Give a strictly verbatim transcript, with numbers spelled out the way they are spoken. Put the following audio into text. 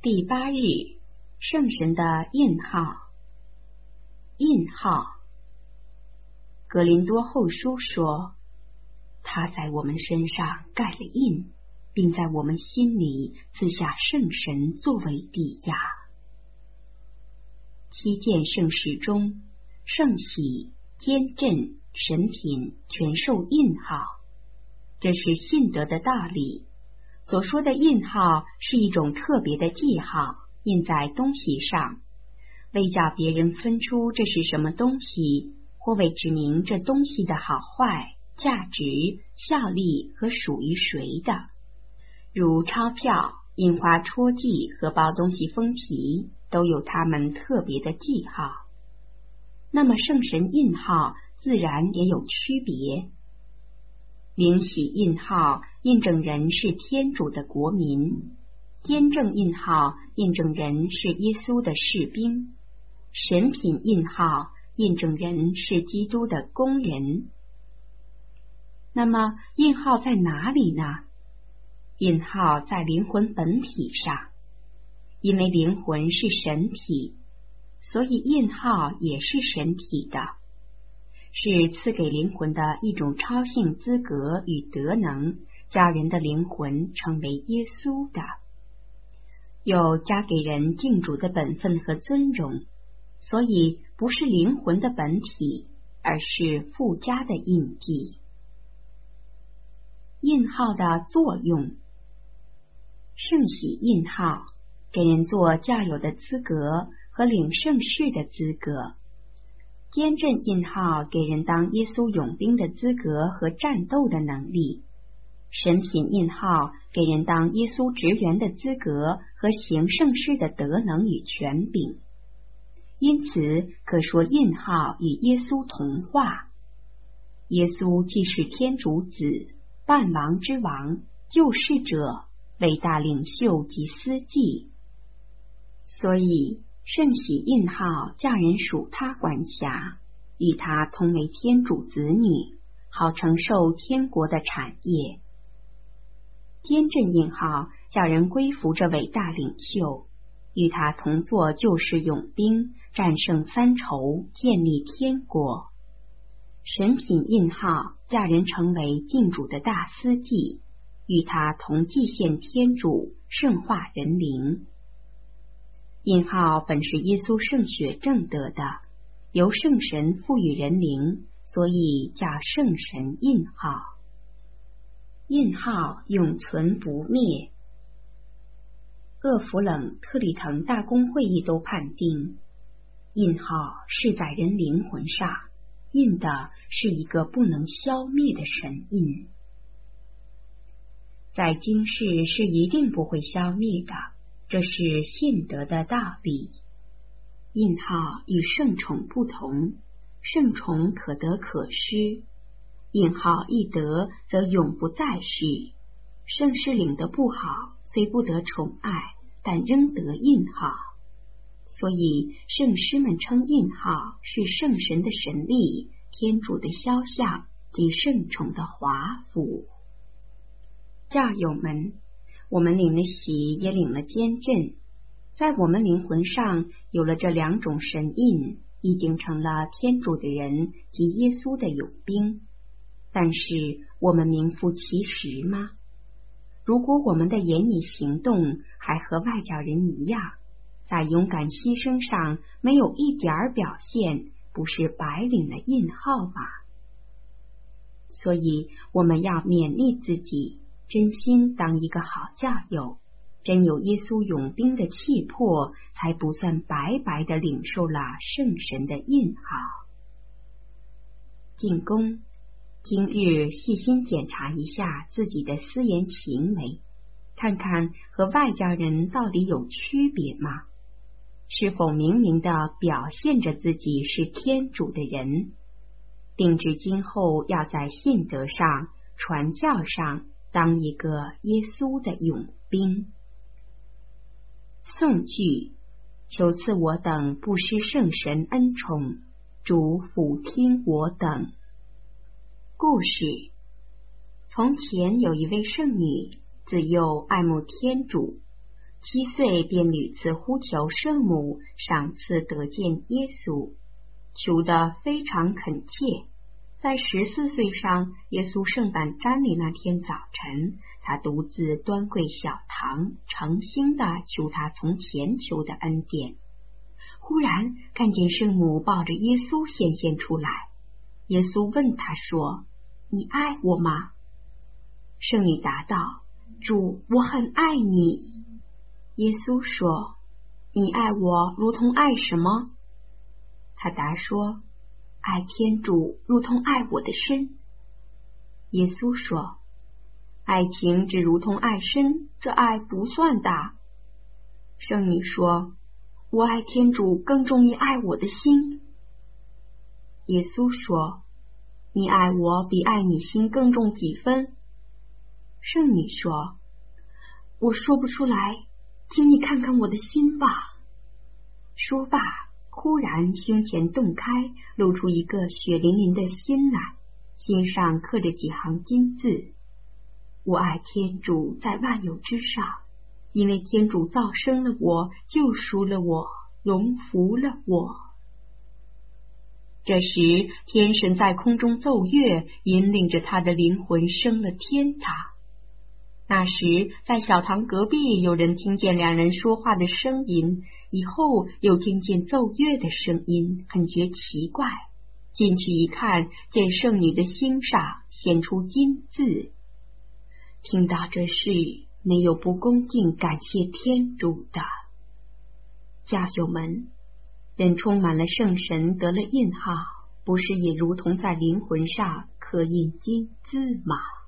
第八日，圣神的印号。印号，格林多后书说，他在我们身上盖了印，并在我们心里赐下圣神作为抵押。七件圣事中，圣喜、坚振、神品全受印号，这是信德的道理。所说的印号是一种特别的记号，印在东西上，为叫别人分出这是什么东西，或为指明这东西的好坏、价值、效力和属于谁的。如钞票、印花戳记和包东西封皮都有它们特别的记号。那么圣神印号自然也有区别。灵喜印号印证人是天主的国民，坚正印号印证人是耶稣的士兵，神品印号印证人是基督的工人。那么印号在哪里呢？印号在灵魂本体上，因为灵魂是神体，所以印号也是神体的，是赐给灵魂的一种超性资格与德能，叫人的灵魂成为耶稣的，又加给人敬主的本分和尊荣，所以不是灵魂的本体，而是附加的印记。印号的作用，圣喜印号给人做教友的资格和领圣事的资格，坚振印号给人当耶稣勇兵的资格和战斗的能力，神品印号给人当耶稣职员的资格和行圣事的德能与权柄。因此可说印号与耶稣同化。耶稣既是天主子、万王之王、救世者、伟大领袖及司祭，所以圣喜印号叫人属他管辖，与他同为天主子女，好承受天国的产业。坚振印号叫人归服这伟大领袖，与他同作救世勇兵，战胜藩仇，建立天国。神品印号叫人成为敬主的大司祭，与他同祭献天主，圣化人灵。印号本是耶稣圣血正得的，由圣神赋予人灵，所以叫圣神印号。印号永存不灭。厄弗冷、特里滕大公会议都判定，印号是在人灵魂上，印的是一个不能消灭的神印，在今世是一定不会消灭的，这是信德的道理。印号与圣宠不同，圣宠可得可失，印号一得则永不再世。圣士领得不好，虽不得宠爱，但仍得印号。所以圣师们称印号是圣神的神力、天主的肖像及圣宠的华服。教友们，我们领了喜，也领了坚振，在我们灵魂上有了这两种神印，已经成了天主的人及耶稣的勇兵。但是我们名副其实吗？如果我们的言语行动还和外教人一样，在勇敢牺牲上没有一点儿表现，不是白领了印号吧？所以我们要勉励自己，真心当一个好教友，真有耶稣勇兵的气魄，才不算白白的领受了圣神的印号。进攻，今日细心检查一下自己的私言行为，看看和外教人到底有区别吗？是否明明的表现着自己是天主的人，定制今后要在信德上、传教上当一个耶稣的勇兵。颂句：求赐我等不失圣神恩宠，主俯听我等。故事：从前有一位圣女，自幼爱慕天主， 七岁便屡次呼求圣母赏赐得见耶稣，求得非常恳切。在十四岁上，耶稣圣诞瞻礼那天早晨，他独自端跪小堂，诚心的求他从前求的恩典。忽然看见圣母抱着耶稣显现出来，耶稣问他说：你爱我吗？圣女答道：主，我很爱你。耶稣说：你爱我如同爱什么？他答说：爱天主如同爱我的身。耶稣说：爱情只如同爱身，这爱不算大。圣女说：我爱天主更重于爱我的心。耶稣说：你爱我比爱你心更重几分？圣女说：我说不出来，请你看看我的心吧。说罢，忽然胸前洞开，露出一个血淋淋的心来，心上刻着几行金字：我爱天主在万有之上，因为天主造生了我，救赎了我，荣福了我。这时天神在空中奏乐，引领着他的灵魂升了天堂。那时在小堂隔壁有人听见两人说话的声音，以后又听见奏乐的声音，很觉奇怪。进去一看，见圣女的心上显出金字。听到这事，没有不恭敬感谢天主的。家友们，人充满了圣神，得了印号，不是也如同在灵魂上刻印金字吗？